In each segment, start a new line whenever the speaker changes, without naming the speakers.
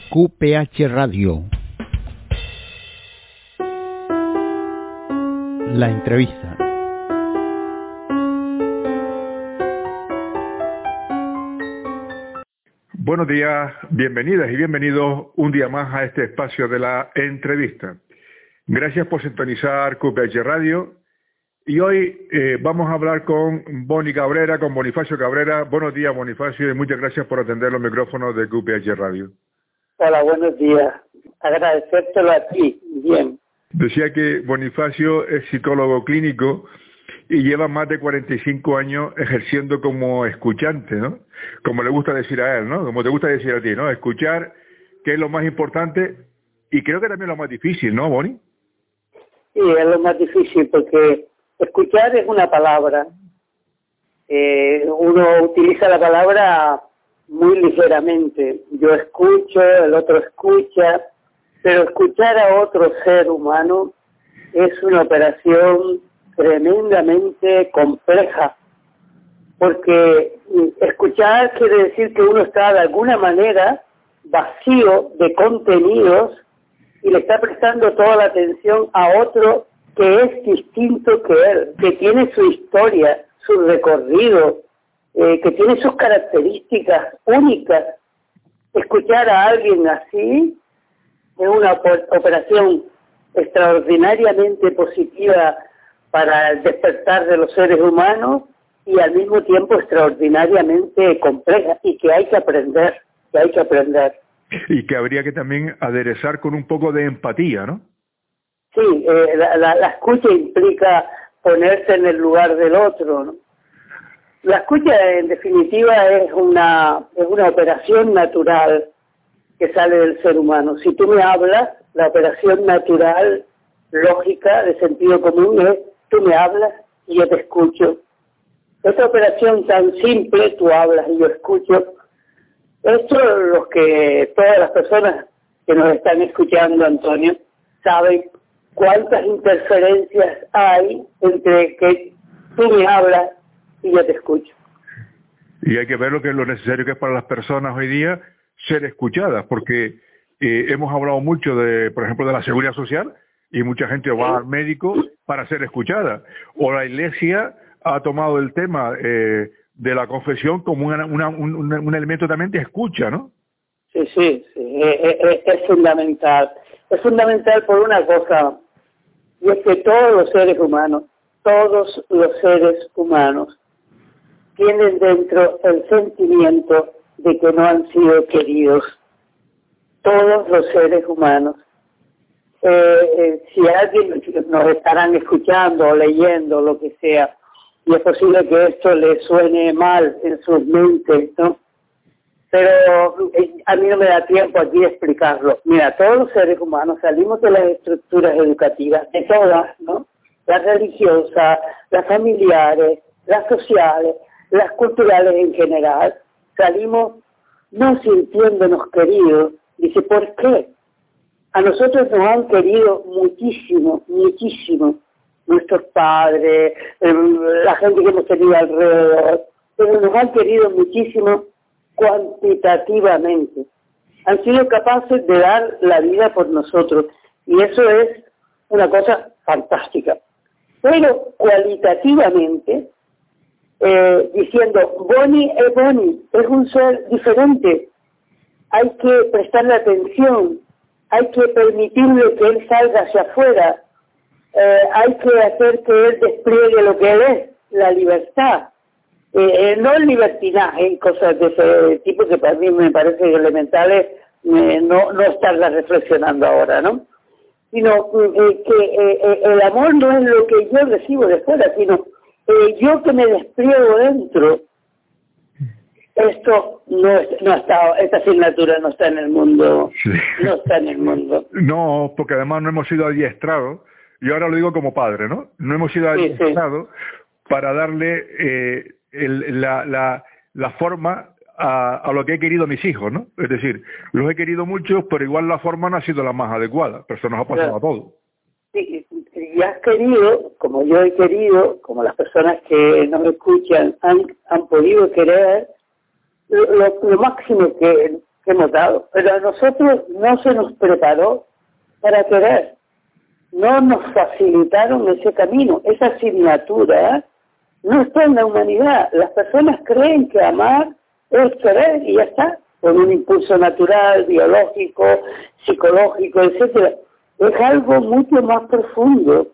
QPH Radio. La entrevista.
Buenos días, bienvenidas y bienvenidos un día más a este espacio de la entrevista. Gracias por sintonizar QPH Radio. Y hoy vamos a hablar con Boni Cabrera, con Bonifacio Cabrera. Buenos días, Bonifacio, y muchas gracias por atender los micrófonos de QPH Radio.
Hola, buenos días. Agradecértelo a ti. Bien.
Decía que Bonifacio es psicólogo clínico y lleva más de 45 años ejerciendo como escuchante, ¿no? Como le gusta decir a él, ¿no? Como te gusta decir a ti, ¿no? Escuchar, que es lo más importante y creo que también lo más difícil, ¿no, Boni?
Sí, es lo más difícil porque escuchar es una palabra. Uno utiliza la palabra muy ligeramente. Yo escucho, el otro escucha, pero escuchar a otro ser humano es una operación tremendamente compleja, porque escuchar quiere decir que uno está de alguna manera vacío de contenidos y le está prestando toda la atención a otro que es distinto que él, que tiene su historia, su recorrido, que tiene sus características únicas. Escuchar a alguien así es una operación extraordinariamente positiva para el despertar de los seres humanos y al mismo tiempo extraordinariamente compleja y que hay que aprender, Y
que habría que también aderezar con un poco de empatía, ¿no?
Sí, la escucha implica ponerse en el lugar del otro, ¿no? La escucha, en definitiva, es una operación natural que sale del ser humano. Si tú me hablas, la operación natural, lógica, de sentido común es, tú me hablas y yo te escucho. Esta operación tan simple, tú hablas y yo escucho, esto los que todas las personas que nos están escuchando, Antonio, saben cuántas interferencias hay entre que tú me hablas y yo te escucho.
Y hay que ver lo necesario que es para las personas hoy día ser escuchadas, porque hemos hablado mucho de, por ejemplo, de la seguridad social y mucha gente va al médico para ser escuchada. O la Iglesia ha tomado el tema de la confesión como un elemento también de escucha, ¿no?
Sí. Es fundamental. Es fundamental por una cosa, y es que todos los seres humanos tienen dentro el sentimiento de que no han sido queridos. Todos los seres humanos. Si alguien nos estarán escuchando o leyendo, lo que sea, y es posible que esto le suene mal en sus mentes, ¿no? Pero a mí no me da tiempo aquí de explicarlo. Mira, todos los seres humanos salimos de las estructuras educativas, de todas, ¿no? Las religiosas, las familiares, las sociales, las culturales en general, salimos no sintiéndonos queridos. Dice, ¿por qué? A nosotros nos han querido muchísimo, nuestros padres, la gente que hemos tenido alrededor, pero nos han querido muchísimo cuantitativamente. Han sido capaces de dar la vida por nosotros y eso es una cosa fantástica. Pero cualitativamente, diciendo, Boni, es un ser diferente, hay que prestarle atención, hay que permitirle que él salga hacia afuera, hay que hacer que él despliegue lo que él es, la libertad, no el libertinaje y cosas de ese tipo que para mí me parecen elementales, no estarlas reflexionando ahora, ¿no? Sino que el amor no es lo que yo recibo de fuera, sino yo que me despliego dentro. Esto esta asignatura no está en el mundo, sí. No está en el mundo.
No, porque además no hemos sido adiestrados, y ahora lo digo como padre, ¿no? No hemos sido adiestrados para darle la forma a lo que he querido a mis hijos, ¿no? Es decir, los he querido mucho, pero igual la forma no ha sido la más adecuada, pero eso nos ha pasado a todos.
Sí, y has querido, como yo he querido, como las personas que nos escuchan han podido querer, lo máximo que que hemos dado, pero a nosotros no se nos preparó para querer. No nos facilitaron ese camino, esa asignatura no está en la humanidad. Las personas creen que amar es querer y ya está, con un impulso natural, biológico, psicológico, etcétera. Es algo mucho más profundo.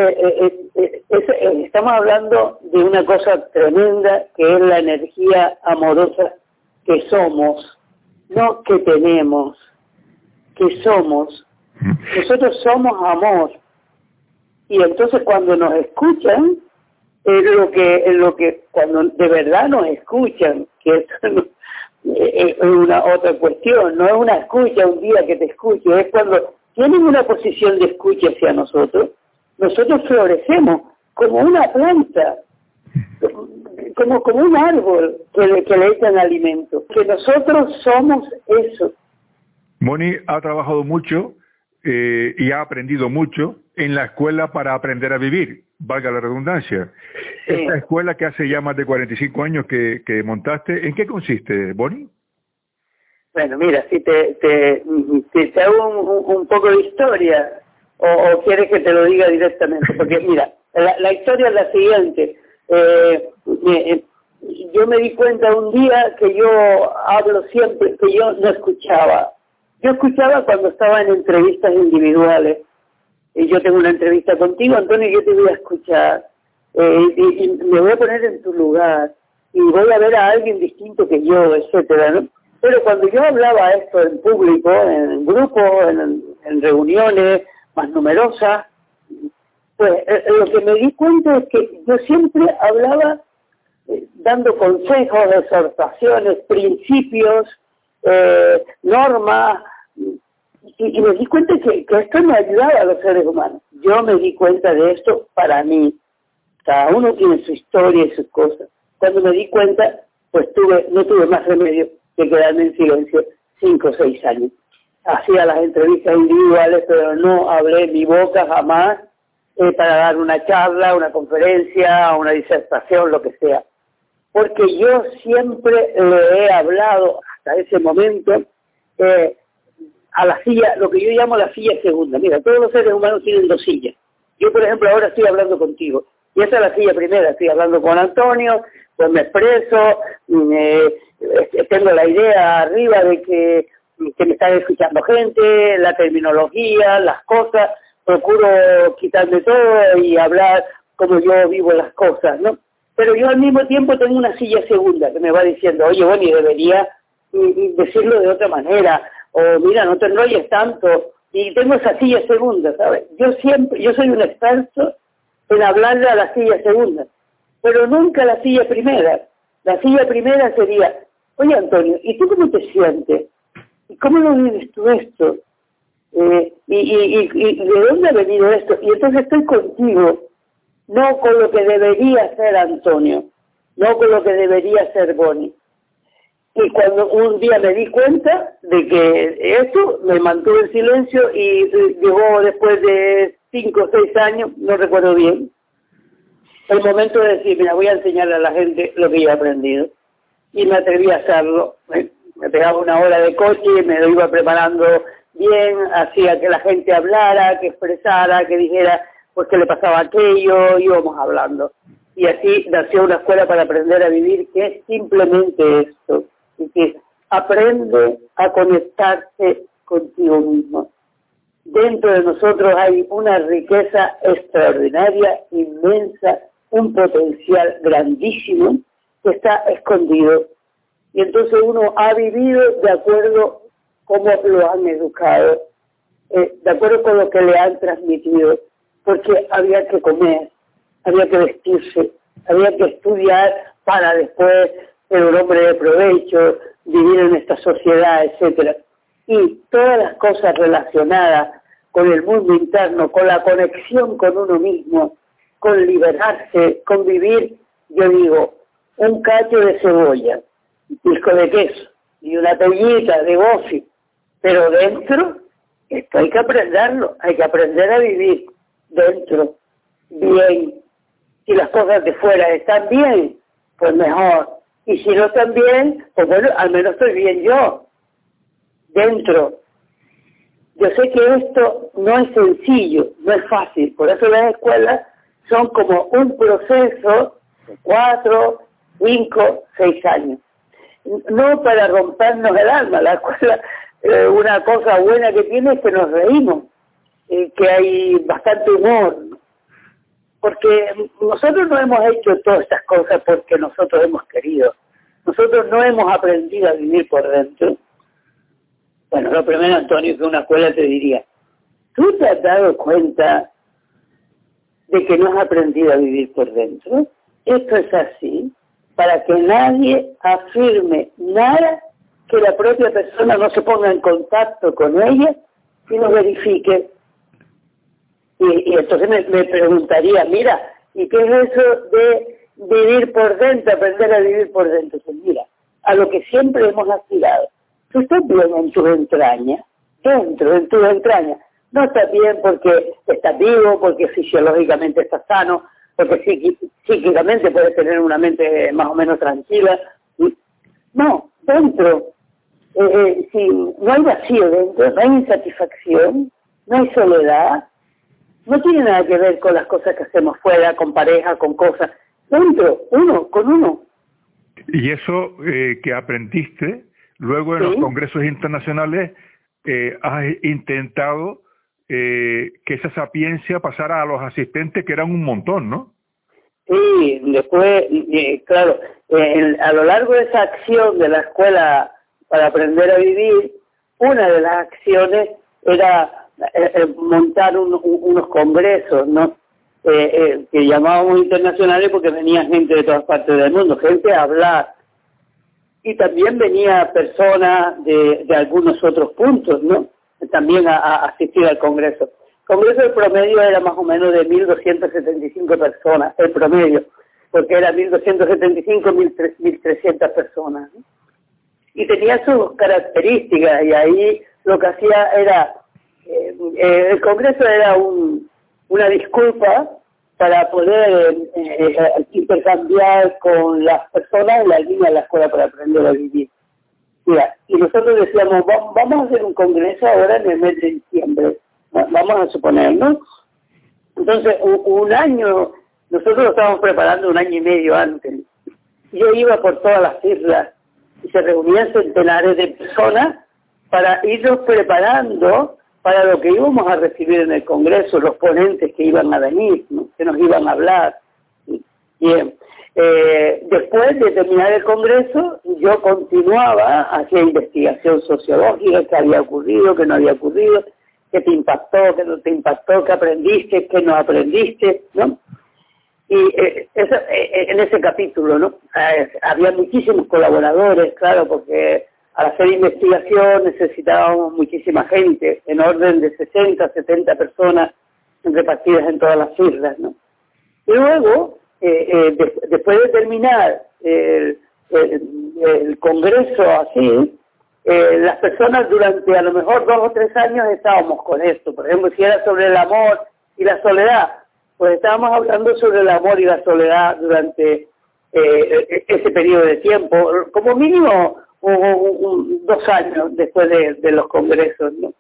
Estamos hablando de una cosa tremenda que es la energía amorosa que somos, no que tenemos, que somos. Nosotros somos amor. Y entonces cuando nos escuchan, es lo que cuando de verdad nos escuchan, que eso es una otra cuestión, no es una escucha un día que te escuche, es cuando tienen una posición de escucha hacia nosotros, nosotros florecemos como una planta, como un árbol que le echan alimento, que nosotros somos eso.
Moni ha trabajado mucho y ha aprendido mucho en la escuela para aprender a vivir, valga la redundancia. Sí. Esta escuela que hace ya más de 45 años que montaste, ¿en qué consiste, Boni?
Bueno, mira, si te hago un poco de historia, o quieres que te lo diga directamente, porque mira, la historia es la siguiente. Yo me di cuenta un día que yo hablo siempre, que yo no escuchaba. Yo escuchaba cuando estaba en entrevistas individuales. Y yo tengo una entrevista contigo, Antonio, y yo te voy a escuchar. Y me voy a poner en tu lugar. Y voy a ver a alguien distinto que yo, etcétera, ¿no? Pero cuando yo hablaba esto en público, en grupos, en reuniones más numerosas, pues lo que me di cuenta es que yo siempre hablaba dando consejos, exhortaciones, principios, normas, y me di cuenta que esto no ayudaba a los seres humanos. Yo me di cuenta de esto para mí. Cada uno tiene su historia y sus cosas. Cuando me di cuenta, pues no tuve más remedio que quedarme en silencio 5 o 6 años. Hacía las entrevistas individuales, pero no hablé mi boca jamás para dar una charla, una conferencia, una disertación, lo que sea. Porque yo siempre le he hablado, hasta ese momento, a la silla, lo que yo llamo la silla segunda. Mira, todos los seres humanos tienen 2 sillas. Yo, por ejemplo, ahora estoy hablando contigo. Y esa es la silla primera. Estoy hablando con Antonio, pues me expreso, tengo la idea arriba de que me están escuchando gente, la terminología, las cosas. Procuro quitarme todo y hablar como yo vivo las cosas, ¿no? Pero yo al mismo tiempo tengo una silla segunda que me va diciendo, oye, bueno, y debería decirlo de otra manera, o mira, no te enrolles tanto, y tengo esa silla segunda, ¿sabes? Yo soy un experto en hablarle a la silla segunda, pero nunca a la silla primera. La silla primera sería, oye, Antonio, ¿y tú cómo te sientes? ¿Y cómo lo vives tú esto? ¿Y de dónde ha venido esto? Y entonces estoy contigo, no con lo que debería ser Antonio, no con lo que debería ser Boni. Y cuando un día me di cuenta de que esto, me mantuve en silencio y llegó después de 5 o 6 años, no recuerdo bien, el momento de decir, mira, voy a enseñarle a la gente lo que yo he aprendido. Y me atreví a hacerlo. Me pegaba 1 hora de coche, me lo iba preparando bien, hacía que la gente hablara, que expresara, que dijera pues que le pasaba aquello, íbamos hablando. Y así nació una escuela para aprender a vivir, que es simplemente esto, y que aprende a conectarse contigo mismo. Dentro de nosotros hay una riqueza extraordinaria, inmensa, un potencial grandísimo que está escondido. Y entonces uno ha vivido de acuerdo cómo lo han educado, de acuerdo con lo que le han transmitido, porque había que comer, había que vestirse, había que estudiar para después ser un hombre de provecho, vivir en esta sociedad, etcétera. Y todas las cosas relacionadas con el mundo interno, con la conexión con uno mismo, con liberarse, con vivir, yo digo, un cacho de cebolla, un pisco de queso y una toallita de bofi, pero dentro, esto hay que aprenderlo, hay que aprender a vivir dentro, bien. Si las cosas de fuera están bien, pues mejor. Y si no están bien, pues bueno, al menos estoy bien yo. dentro. Yo sé que esto no es sencillo, no es fácil, por eso las escuelas son como un proceso de 4, 5, 6 años. No para rompernos el alma, la escuela, una cosa buena que tiene es que nos reímos, que hay bastante humor, porque nosotros no hemos hecho todas estas cosas porque nosotros hemos querido. Nosotros no hemos aprendido a vivir por dentro. Bueno, lo primero, Antonio, que una escuela te diría, ¿tú te has dado cuenta de que no has aprendido a vivir por dentro? Esto es así, para que nadie afirme nada, que la propia persona no se ponga en contacto con ella y no verifique. Y entonces me preguntaría, mira, ¿y qué es eso de vivir por dentro, aprender a vivir por dentro? Pues mira, a lo que siempre hemos aspirado. Tú estás bien en tus entrañas, dentro, en tus entrañas. No estás bien porque estás vivo, porque fisiológicamente estás sano, porque psíquicamente puedes tener una mente más o menos tranquila. No, dentro. Si no hay vacío dentro, no hay insatisfacción, no hay soledad, no tiene nada que ver con las cosas que hacemos fuera, con pareja, con cosas. Dentro, uno, con uno.
Y eso que aprendiste, luego en los congresos internacionales, has intentado que esa sapiencia pasara a los asistentes, que eran un montón, ¿no?
Sí, después, claro, a lo largo de esa acción de la escuela para aprender a vivir, una de las acciones era montar unos congresos, ¿no? Que llamábamos internacionales porque venía gente de todas partes del mundo, gente a hablar. Y también venía personas de algunos otros puntos, ¿no? También a asistir al congreso. El congreso, el promedio era más o menos de 1.275 personas, el promedio, porque era 1.275, 1.300 personas, ¿no? Y tenía sus características, y ahí lo que hacía era, el congreso era una disculpa para poder intercambiar con las personas en la línea de la escuela para aprender a vivir. Mira, y nosotros decíamos, vamos a hacer un congreso ahora en el mes de diciembre, vamos a suponer, ¿no? Entonces, un año, nosotros lo estábamos preparando un año y medio antes. Yo iba por todas las islas y se reunían centenares de personas para irnos preparando para lo que íbamos a recibir en el Congreso, los ponentes que iban a venir, ¿no? Que nos iban a hablar. Bien. Después de terminar el Congreso, yo continuaba, hacía investigación sociológica, qué había ocurrido, qué no había ocurrido, qué te impactó, qué no te impactó, qué aprendiste, qué no aprendiste, ¿no? Y eso, en ese capítulo, ¿no? Había muchísimos colaboradores, claro, porque al hacer investigación necesitábamos muchísima gente, en orden de 60, 70 personas repartidas en todas las islas, ¿no? Y luego, después de terminar el congreso así, las personas durante a lo mejor 2 o 3 años estábamos con esto. Por ejemplo, si era sobre el amor y la soledad, pues estábamos hablando sobre el amor y la soledad durante ese periodo de tiempo, como mínimo 2 años después de los congresos, ¿no?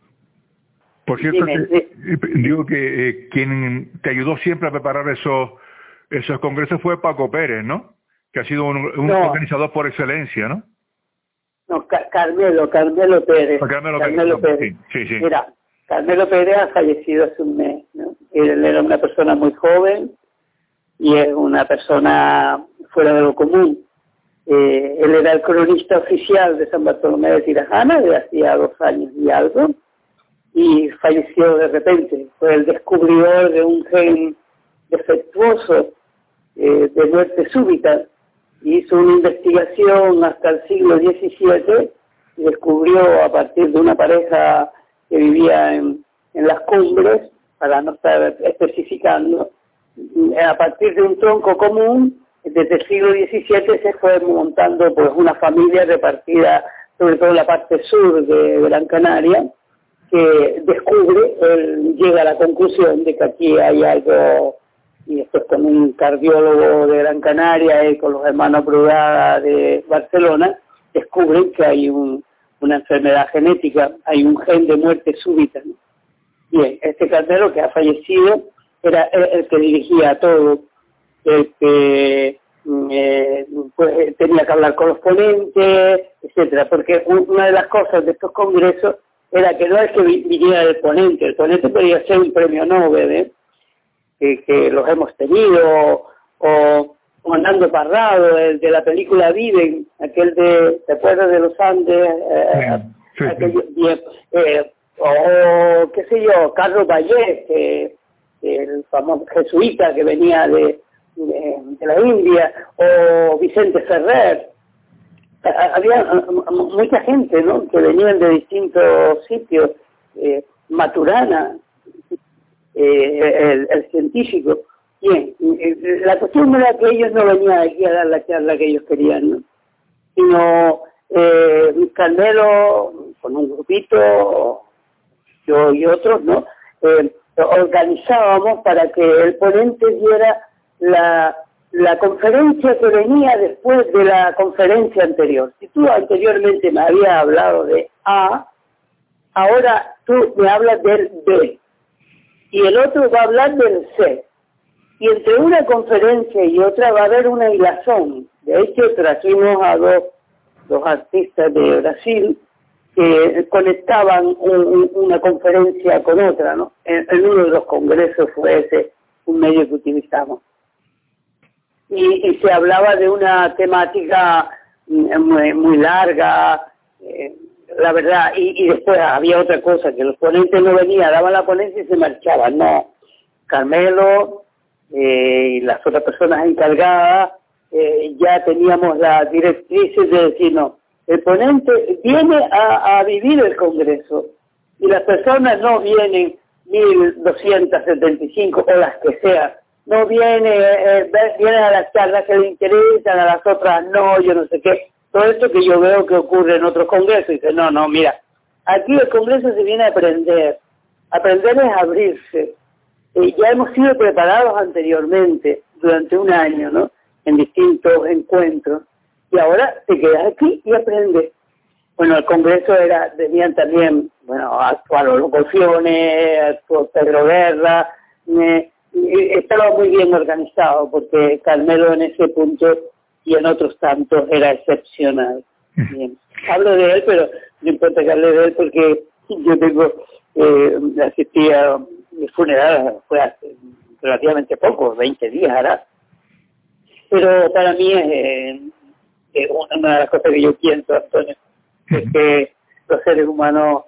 Por cierto, digo que quien te ayudó siempre a preparar esos congresos fue Paco Pérez, ¿no? Que ha sido un organizador por excelencia, ¿no?
No, Carmelo Pérez. Carmelo Pérez.
Sí.
Mira, Carmelo Pérez ha fallecido hace un mes, ¿no? Él era una persona muy joven y es una persona fuera de lo común. Él era el cronista oficial de San Bartolomé de Tirajana de hacía 2 años y algo, y falleció de repente. Fue el descubridor de un gen defectuoso de muerte súbita. Hizo una investigación hasta el siglo XVII y descubrió, a partir de una pareja que vivía en las cumbres, para no estar especificando, a partir de un tronco común, desde el siglo XVII se fue montando pues una familia repartida sobre todo en la parte sur de Gran Canaria, que descubre, él llega a la conclusión de que aquí hay algo, y después con un cardiólogo de Gran Canaria y con los hermanos Brugada de Barcelona, descubren que hay un una enfermedad genética, hay un gen de muerte súbita, ¿no? Bien, este Carmelo, que ha fallecido, era el que dirigía todo, el que pues, tenía que hablar con los ponentes, etcétera, porque una de las cosas de estos congresos era que no es que viniera el ponente podía ser un premio Nobel, que los hemos tenido, o Nando Parrado, el de la película Viven, aquel de, ¿te acuerdas de los Andes?
Sí.
O qué sé yo, Carlos Vallés, el famoso jesuita que venía de la India, o Vicente Ferrer. Había mucha gente, ¿no?, que venían de distintos sitios. Maturana, el científico. Bien, la cuestión era que ellos no venían aquí a dar la charla que ellos querían, ¿no?, sino Carmelo, con un grupito, yo y otros, ¿no?, organizábamos para que el ponente diera la conferencia que venía después de la conferencia anterior. Si tú anteriormente me habías hablado de A, ahora tú me hablas del B, y el otro va a hablar del C. Y entre una conferencia y otra va a haber una hilazón. De hecho, trajimos a dos artistas de Brasil que conectaban una conferencia con otra, ¿no? En uno de los congresos fue ese un medio que utilizamos. Y se hablaba de una temática muy larga, la verdad, y después había otra cosa, que los ponentes no venían, daban la ponencia y se marchaban. No, Carmelo y las otras personas encargadas ya teníamos las directrices de decir, no, el ponente viene a vivir el congreso y las personas no vienen 1275 o las que sean, no vienen a las charlas que le interesan, a las otras no, yo no sé qué. Todo esto que yo veo que ocurre en otros congresos, dice, no, mira, aquí el congreso se viene a aprender es abrirse. Ya hemos sido preparados anteriormente, durante un año, ¿no?, en distintos encuentros, y ahora te quedas aquí y aprendes. Bueno, el congreso venían también, actuaron los Golfiones, actuó Pedro Guerra, estaba muy bien organizado, porque Carmelo en ese punto y en otros tantos era excepcional. Bien. Hablo de él, pero no importa que hable de él porque yo tengo, asistí a mi funeral, fue hace relativamente poco, 20 días hará. Pero para mí es una de las cosas que yo pienso, Antonio, es que los seres humanos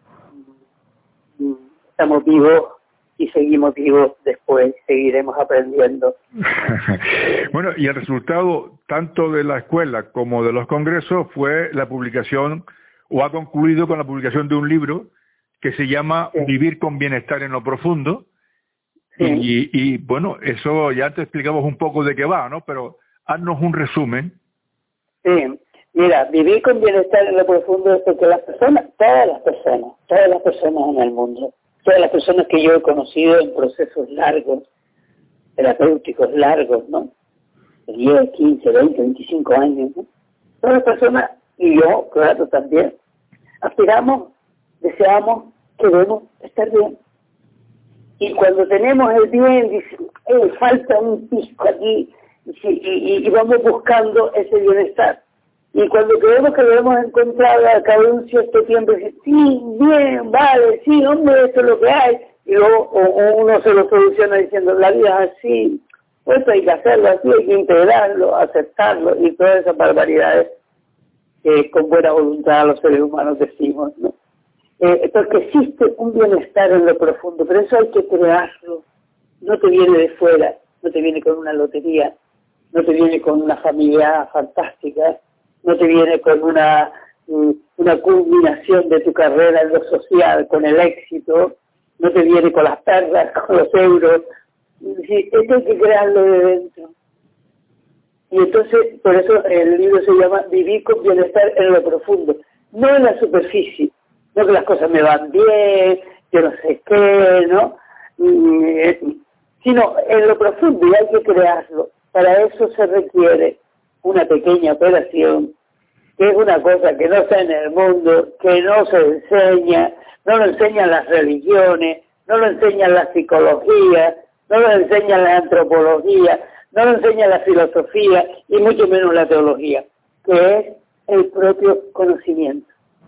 estamos vivos y seguimos vivos después, seguiremos aprendiendo.
Bueno, y el resultado tanto de la escuela como de los congresos fue la publicación, o ha concluido con la publicación de un libro que se llama Vivir con Bienestar en lo Profundo. Sí. Y bueno, eso ya te explicamos un poco de qué va, ¿no? Pero haznos un resumen.
Sí, mira, vivir con bienestar en lo profundo es porque las personas, todas las personas en el mundo, todas las personas que yo he conocido en procesos largos, terapéuticos largos, ¿no?, 10, 15, 20, 25 años, ¿no?, todas las personas, y yo, claro, también, aspiramos, deseamos, queremos estar bien. Y cuando tenemos el bien, dice, falta un pisco aquí, y vamos buscando ese bienestar. Y cuando creemos que lo hemos encontrado a cabo de un cierto tiempo, dice, sí, bien, vale, sí, hombre, esto es lo que hay. Y luego uno se lo soluciona diciendo, la vida es así, pues hay que hacerlo así, hay que integrarlo, aceptarlo, y todas esas barbaridades que con buena voluntad los seres humanos decimos, ¿no? Porque existe un bienestar en lo profundo, pero eso hay que crearlo. No te viene de fuera, no te viene con una lotería, no te viene con una familia fantástica, no te viene con una culminación de tu carrera en lo social, con el éxito, no te viene con las perras, con los euros. Esto hay que crearlo de dentro. Y entonces, por eso el libro se llama Vivir con Bienestar en lo Profundo, no en la superficie. No que las cosas me van bien, yo no sé qué, ¿no? Sino en lo profundo, y hay que crearlo. Para eso se requiere una pequeña operación que es una cosa que no está en el mundo, que no se enseña, no lo enseñan las religiones, no lo enseñan la psicología, no lo enseñan la antropología, no lo enseña la filosofía y mucho menos la teología, que es el propio conocimiento.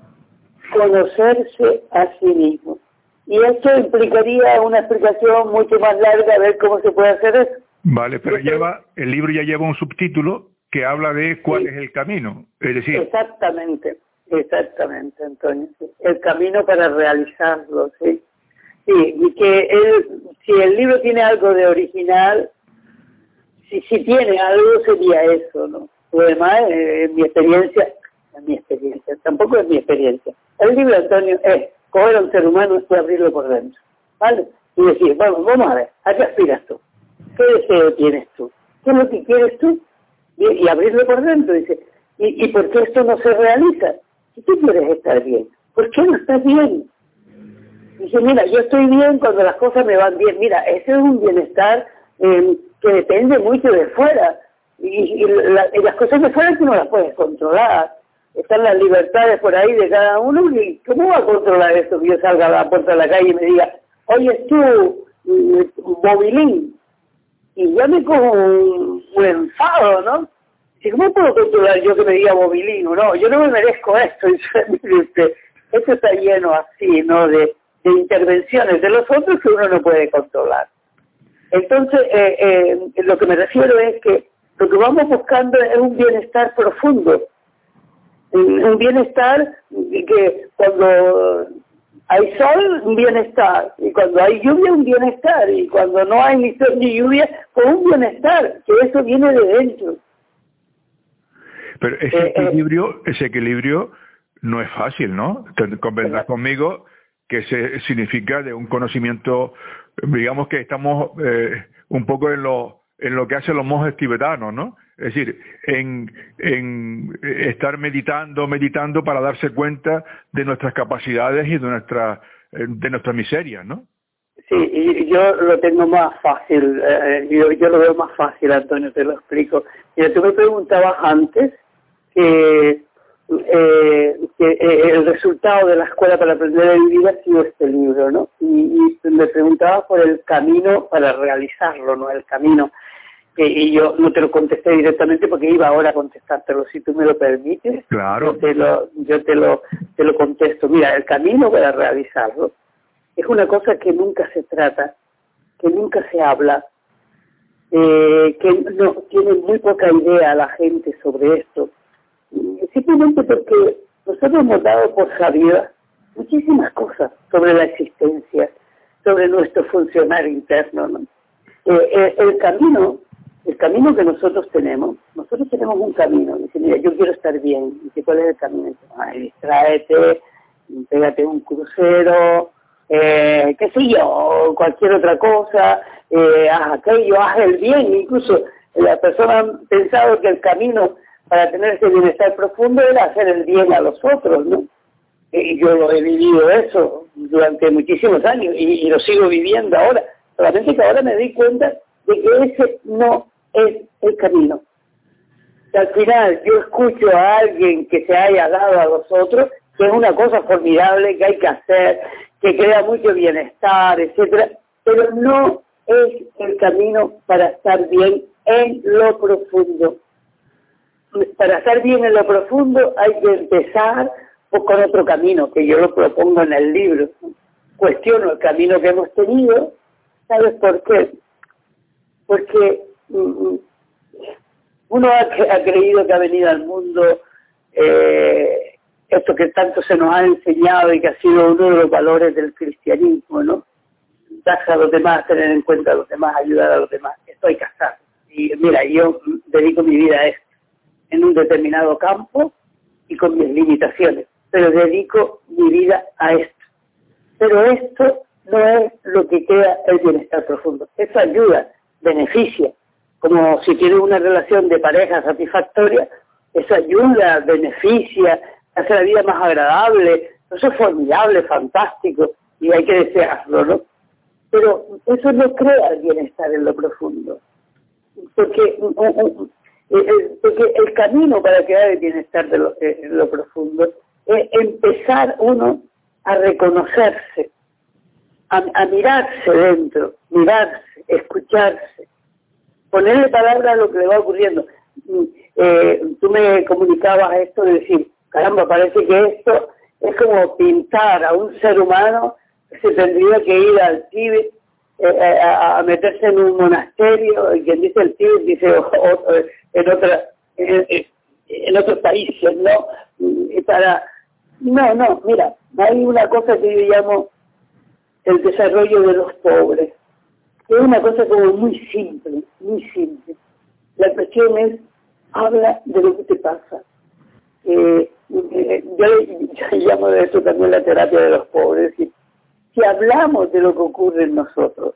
Conocerse a sí mismo. Y esto implicaría una explicación mucho más larga a ver cómo se puede hacer eso.
Vale, pero el libro ya lleva un subtítulo que habla de cuál es el camino. Es decir...
Exactamente, Antonio. Sí. El camino para realizarlo, sí. Sí, y que si el libro tiene algo de original, si tiene algo sería eso, ¿no? Lo demás, en mi experiencia, tampoco es mi experiencia. El libro, Antonio, es coger a un ser humano y abrirlo por dentro, ¿vale? Y decir, vamos a ver, ¿a qué aspiras tú? ¿Qué deseo tienes tú? ¿Qué es lo que quieres tú? Y abrirlo por dentro, dice, ¿y por qué esto no se realiza? Si tú quieres estar bien, ¿por qué no estás bien? Dice, mira, yo estoy bien cuando las cosas me van bien. Mira, ese es un bienestar que depende mucho de fuera. Y las cosas de fuera tú no las puedes controlar. Están las libertades por ahí de cada uno. ¿Y cómo va a controlar eso? Que yo salga a la puerta de la calle y me diga, oye, tú, Bobilín. Y ya me cojo un enfado, ¿no? ¿Y cómo puedo controlar yo que me diga Bobilín? No, yo no me merezco esto. Esto está lleno así, ¿no? De intervenciones de los otros que uno no puede controlar. Entonces, lo que me refiero es que lo que vamos buscando es un bienestar profundo, un bienestar que cuando hay sol, un bienestar, y cuando hay lluvia, un bienestar, y cuando no hay ni sol ni lluvia, pues un bienestar, que eso viene de dentro.
Pero ese equilibrio no es fácil, ¿no? Convendrás conmigo que significa de un conocimiento, digamos que estamos un poco en lo que hacen los monjes tibetanos, ¿no? Es decir, en estar meditando para darse cuenta de nuestras capacidades y de nuestra miseria, ¿no?
Sí, y yo lo tengo más fácil, yo lo veo más fácil, Antonio, te lo explico. Mira, tú me preguntabas antes que el resultado de la escuela para aprender a vivir ha sido este libro, ¿no? Y me preguntaba por el camino para realizarlo, ¿no? El camino. Y yo no te lo contesté directamente porque iba ahora a contestártelo, si tú me lo permites.
Claro.
Yo te lo contesto. Mira, el camino para realizarlo es una cosa que nunca se trata, que nunca se habla, que no tiene muy poca idea la gente sobre esto. Simplemente porque nosotros hemos dado por sabidas muchísimas cosas sobre la existencia, sobre nuestro funcionar interno, ¿no? El camino que nosotros tenemos un camino. Dice, mira, yo quiero estar bien. Dice, ¿cuál es el camino? Dice, ay, distráete, pégate un crucero, qué sé yo, cualquier otra cosa, haz aquello, haz el bien. Incluso la persona ha pensado que el camino para tener ese bienestar profundo era hacer el bien a los otros, ¿no? Y yo lo he vivido eso durante muchísimos años y lo sigo viviendo ahora. Solamente que ahora me di cuenta de que ese no es el camino. Que al final yo escucho a alguien que se haya dado a los otros, que es una cosa formidable que hay que hacer, que crea mucho bienestar, etcétera, pero no es el camino para estar bien en lo profundo. Para estar bien en lo profundo hay que empezar con otro camino, que yo lo propongo en el libro. Cuestiono el camino que hemos tenido. ¿Sabes por qué? Porque uno ha creído que ha venido al mundo esto que tanto se nos ha enseñado y que ha sido uno de los valores del cristianismo, ¿no? Darse a los demás, tener en cuenta a los demás, ayudar a los demás. Estoy casado. Y mira, yo dedico mi vida a esto, en un determinado campo y con mis limitaciones, pero dedico mi vida a esto. Pero esto no es lo que crea el bienestar profundo. Eso ayuda, beneficia, como si tienes una relación de pareja satisfactoria, eso ayuda, beneficia, hace la vida más agradable, eso es formidable, fantástico, y hay que desearlo, ¿no? Pero eso no crea el bienestar en lo profundo, porque Porque el camino para crear el bienestar en lo profundo es empezar uno a reconocerse, a mirarse dentro, mirarse, escucharse, ponerle palabra a lo que le va ocurriendo. Tú me comunicabas esto de decir, caramba, parece que esto es como pintar a un ser humano que se tendría que ir al Tíbet, a meterse en un monasterio, y quien dice el Tíbet dice en otros países, ¿no? No, mira, hay una cosa que yo llamo el desarrollo de los pobres. Es una cosa como muy simple, muy simple. La cuestión es, habla de lo que te pasa. Yo llamo de eso también la terapia de los pobres. Es decir, si hablamos de lo que ocurre en nosotros,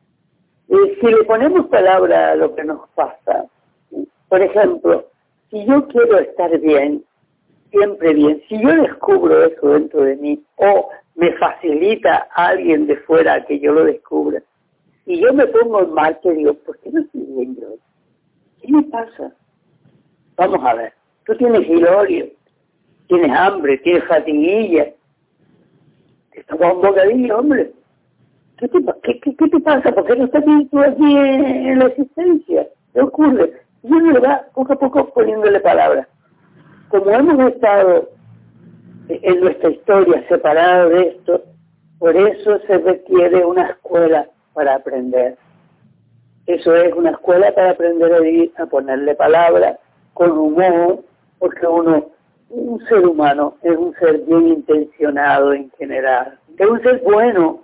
si le ponemos palabra a lo que nos pasa, por ejemplo, si yo quiero estar bien, siempre bien, si yo descubro eso dentro de mí, o me facilita a alguien de fuera que yo lo descubra, y yo me pongo en marcha y digo, ¿por qué no estoy bien yo? ¿Qué me pasa? Vamos a ver, tú tienes hilorio, tienes hambre, tienes fatiguilla, te tomas un bocadillo, hombre. ¿Qué te pasa? ¿Por qué no estás bien tú aquí en la existencia? ¿Qué ocurre? Y uno va poco a poco poniéndole palabras. Como hemos estado en nuestra historia separados de esto, por eso se requiere una escuela para aprender. Eso es una escuela para aprender a vivir, a ponerle palabras, con humor, porque un ser humano es un ser bien intencionado en general. Es un ser bueno.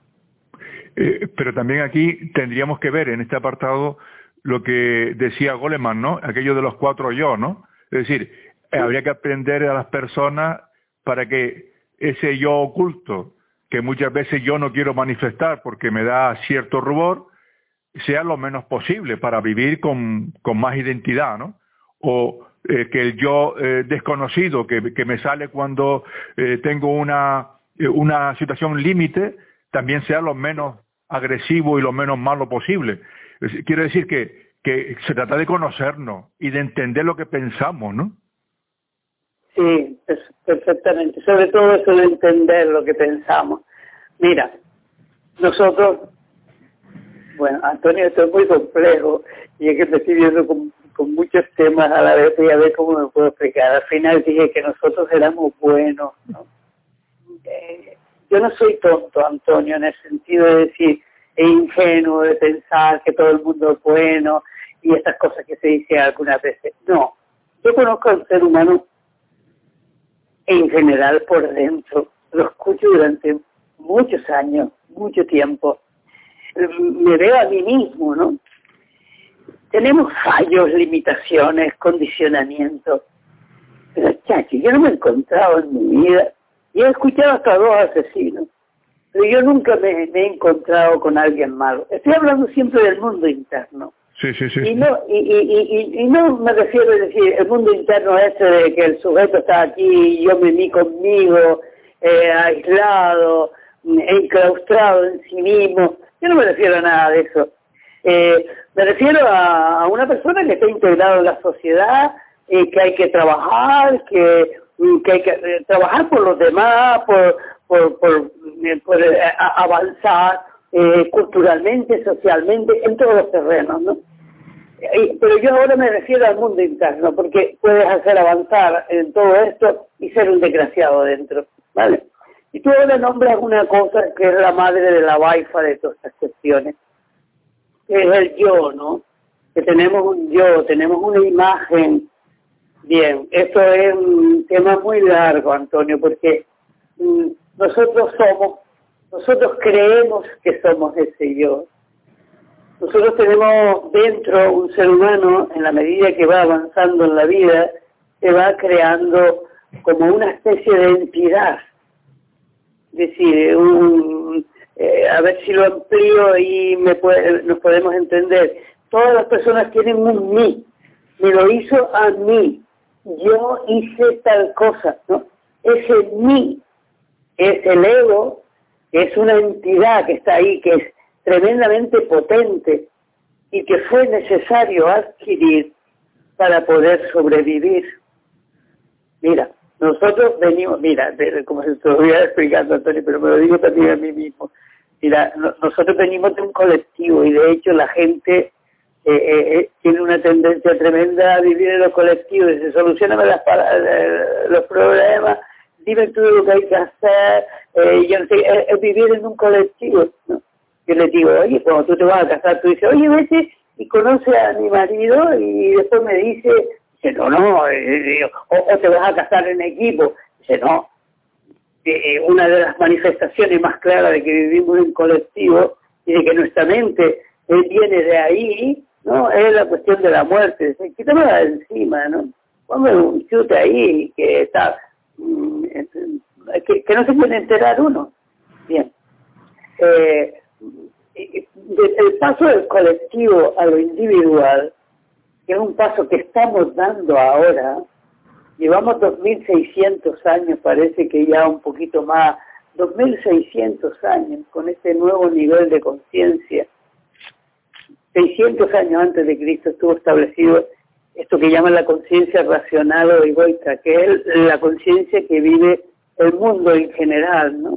Pero también aquí tendríamos que ver en este apartado lo que decía Goleman, ¿no? Aquello de los 4 yo, ¿no? Es decir, habría que aprender a las personas para que ese yo oculto, que muchas veces yo no quiero manifestar porque me da cierto rubor, sea lo menos posible para vivir con más identidad, ¿no? O que el yo desconocido que me sale cuando tengo una situación límite, también sea lo menos agresivo y lo menos malo posible. Quiero decir que se trata de conocernos y de entender lo que pensamos, ¿no?
Sí, perfectamente. Sobre todo eso de entender lo que pensamos. Mira, nosotros, bueno, Antonio, esto es muy complejo y es que me estoy viendo con muchos temas a la vez y a ver cómo me puedo explicar. Al final dije que nosotros éramos buenos, ¿no? Yo no soy tonto, Antonio, en el sentido de decir, es ingenuo de pensar que todo el mundo es bueno y estas cosas que se dicen algunas veces. No, yo conozco al ser humano en general por dentro, lo escucho durante muchos años, mucho tiempo. Me veo a mí mismo, ¿no? Tenemos fallos, limitaciones, condicionamientos. Pero, chachi, yo no me he encontrado en mi vida. Y he escuchado hasta 2 asesinos. Pero yo nunca me he encontrado con alguien malo. Estoy hablando siempre del mundo interno.
Sí.
Y no me refiero a decir el mundo interno ese de que el sujeto está aquí y yo me vi conmigo, aislado, enclaustrado en sí mismo. Yo no me refiero a nada de eso. Me refiero a una persona que está integrada en la sociedad, que hay que trabajar, que hay que trabajar por los demás, por avanzar culturalmente, socialmente, en todos los terrenos, ¿no? Pero yo ahora me refiero al mundo interno, porque puedes hacer avanzar en todo esto y ser un desgraciado dentro, ¿vale? Y tú ahora nombras una cosa que es la madre de la baifa de todas estas cuestiones, que es el yo, ¿no? Que tenemos un yo, tenemos una imagen. Bien, esto es un tema muy largo, Antonio, porque nosotros creemos que somos ese yo. Nosotros tenemos dentro un ser humano, en la medida que va avanzando en la vida, se va creando como una especie de entidad. Es decir, a ver si lo amplío y nos podemos entender. Todas las personas tienen un mí. Me lo hizo a mí. Yo hice tal cosa, ¿no? Ese mí es el ego, que es una entidad que está ahí, que es tremendamente potente y que fue necesario adquirir para poder sobrevivir. Mira, nosotros venimos, como se te lo voy a explicando, Antonio, pero me lo digo también a mí mismo. Mira, nosotros venimos de un colectivo y de hecho la gente tiene una tendencia tremenda a vivir en los colectivos. Se solucionan los problemas, dime tú lo que hay que hacer, yo no sé, es vivir en un colectivo, ¿no? Yo le digo, oye, cuando tú te vas a casar, tú dices, oye, vete y conoce a mi marido, y después me dice no, o te vas a casar en equipo. Dice, no. Una de las manifestaciones más claras de que vivimos en colectivo y de que nuestra mente viene de ahí, ¿no? Es la cuestión de la muerte. Quítamela de encima, ¿no? Ponme un chute ahí que está que no se puede enterar uno. Bien. El paso del colectivo a lo individual, que es un paso que estamos dando ahora, llevamos 2.600 años, parece que ya un poquito más, 2.600 años con este nuevo nivel de conciencia. 600 años antes de Cristo estuvo establecido esto que llaman la conciencia racional o egoica, que es la conciencia que vive el mundo en general, ¿no?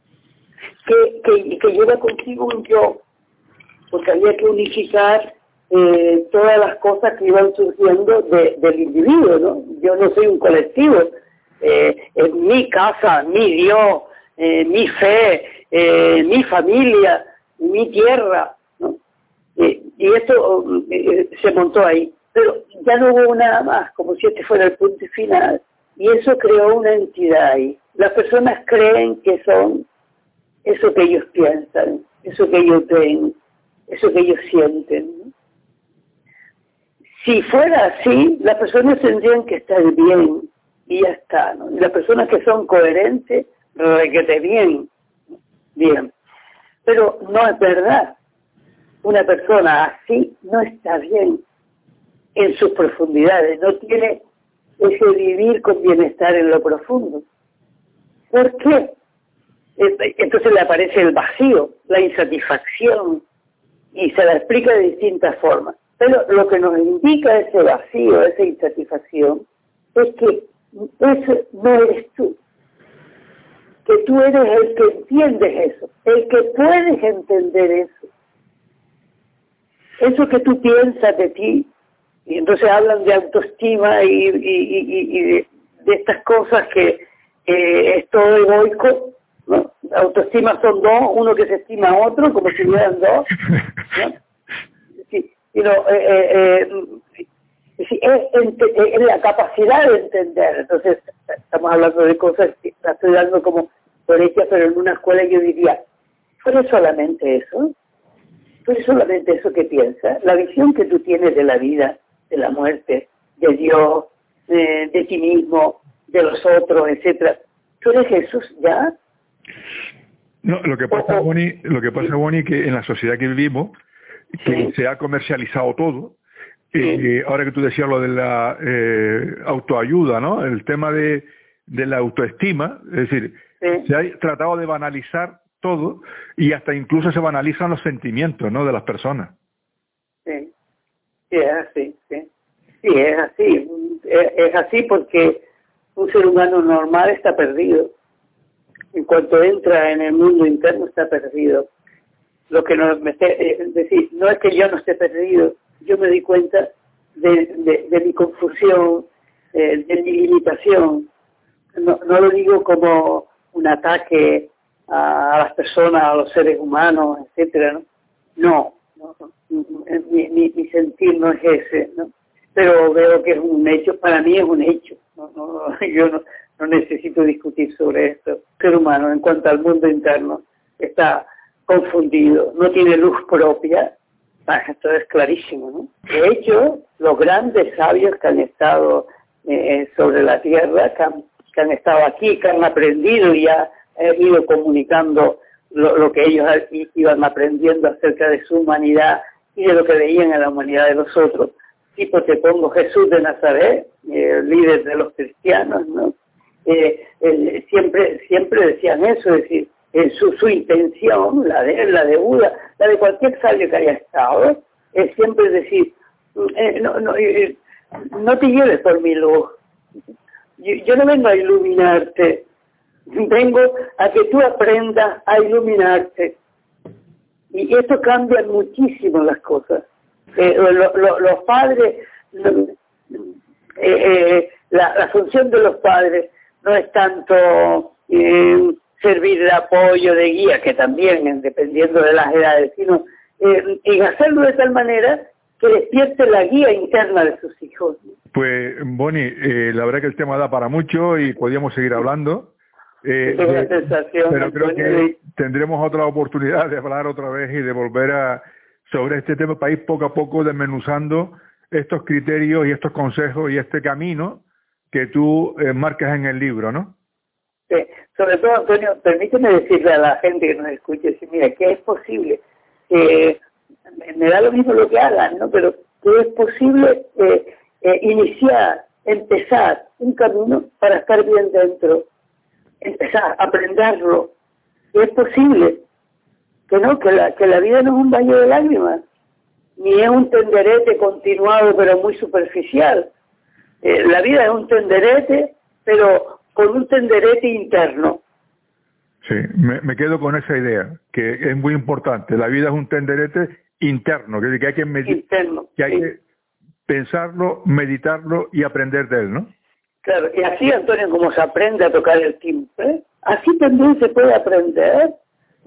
Que lleva consigo un yo, porque había que unificar todas las cosas que iban surgiendo del individuo, ¿no? Yo no soy un colectivo, mi casa, mi Dios, mi fe, mi familia, mi tierra, ¿no? Y esto se montó ahí, pero ya no hubo nada más, como si este fuera el punto final, y eso creó una entidad ahí. Las personas creen que son eso que ellos piensan, eso que ellos ven, eso que ellos sienten, ¿no? Si fuera así, las personas tendrían que estar bien y ya está, ¿no? Y las personas que son coherentes, requete bien. Pero no es verdad. Una persona así no está bien en sus profundidades, no tiene ese vivir con bienestar en lo profundo. ¿Por qué? Entonces le aparece el vacío, la insatisfacción, y se la explica de distintas formas. Pero lo que nos indica ese vacío, esa insatisfacción, es que ese no eres tú. Que tú eres el que entiendes eso, el que puedes entender eso. Eso que tú piensas de ti, y entonces hablan de autoestima y de estas cosas que es todo egoico, ¿no? Autoestima son dos, uno que se estima a otro, como si hubieran dos, ¿no? Sí, es la capacidad de entender. Entonces, estamos hablando de cosas que la estoy dando como por hechas, pero en una escuela yo diría, ¿fue solamente eso? ¿Fue solamente eso que piensas? La visión que tú tienes de la vida, de la muerte, de Dios, de ti mismo, de los otros, etcétera. ¿Tú eres Jesús ya?
No, lo que pasa, Bonnie, que en la sociedad que vivimos, que se ha comercializado todo, ahora que tú decías lo de la autoayuda, ¿no? El tema de la autoestima, es decir, se ha tratado de banalizar todo y hasta incluso se banalizan los sentimientos, ¿no?, de las personas.
Sí, es así, sí. Sí, es así. Es así porque un ser humano normal está perdido. En cuanto entra en el mundo interno está perdido. Lo que es decir, no es que yo no esté perdido, yo me di cuenta de mi confusión, de mi limitación. No lo digo como un ataque a las personas, a los seres humanos, etcétera, ¿no? No, mi sentir no es ese, ¿no? Pero veo que es un hecho, para mí es un hecho, yo no necesito discutir sobre esto. El ser humano, en cuanto al mundo interno, está confundido, no tiene luz propia. Esto es clarísimo, ¿no? De hecho, los grandes sabios que han estado sobre la tierra, que han estado aquí, que han aprendido y han ido comunicando lo que ellos iban aprendiendo acerca de su humanidad y de lo que veían en la humanidad de los otros. Tipo, te pongo Jesús de Nazaret, líder de los cristianos, ¿no? Siempre decían eso, es decir, su intención, la de Buda, la de cualquier sabio que haya estado, es siempre decir, no te lleves por mi luz. Yo no vengo a iluminarte, vengo a que tú aprendas a iluminarte. Y esto cambia muchísimo las cosas. Los padres, la función de los padres no es tanto servir de apoyo, de guía, que también, dependiendo de las edades, sino en hacerlo de tal manera que despierte la guía interna de sus hijos.
Pues, Boni, la verdad que el tema da para mucho y podríamos seguir hablando.
Tengo la sensación,
pero creo
Antonio,
que tendremos otra oportunidad de hablar otra vez y de volver sobre este tema para ir poco a poco desmenuzando estos criterios y estos consejos y este camino que tú marcas en el libro, ¿no?
Sí. Sobre todo, Antonio, permíteme decirle a la gente que nos escuche, decir, mira, que es posible, me da lo mismo lo que hagan, ¿no? Pero que es posible empezar un camino para estar bien dentro, empezar a aprenderlo, que es posible, que la vida no es un baño de lágrimas, ni es un tenderete continuado pero muy superficial. La vida es un tenderete, pero con un tenderete interno.
Sí, me quedo con esa idea, que es muy importante. La vida es un tenderete interno, que hay que
interno,
que hay que pensarlo, meditarlo y aprender de él, ¿no?
Claro, y así, Antonio, como se aprende a tocar el timbre, así también se puede aprender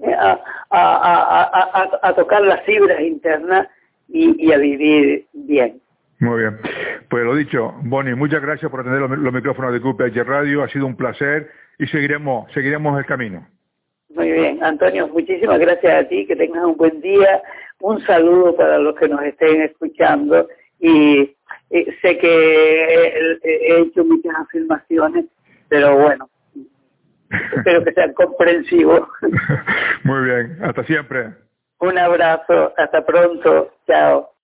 a tocar las fibras internas y a vivir bien.
Muy bien. Pues lo dicho, Boni, muchas gracias por atender los micrófonos de QPH Radio. Ha sido un placer y seguiremos el camino.
Muy bien, Antonio, muchísimas gracias a ti, que tengas un buen día. Un saludo para los que nos estén escuchando y sé que he hecho muchas afirmaciones, pero bueno, espero que sean comprensivos.
Muy bien, hasta siempre.
Un abrazo, hasta pronto, chao.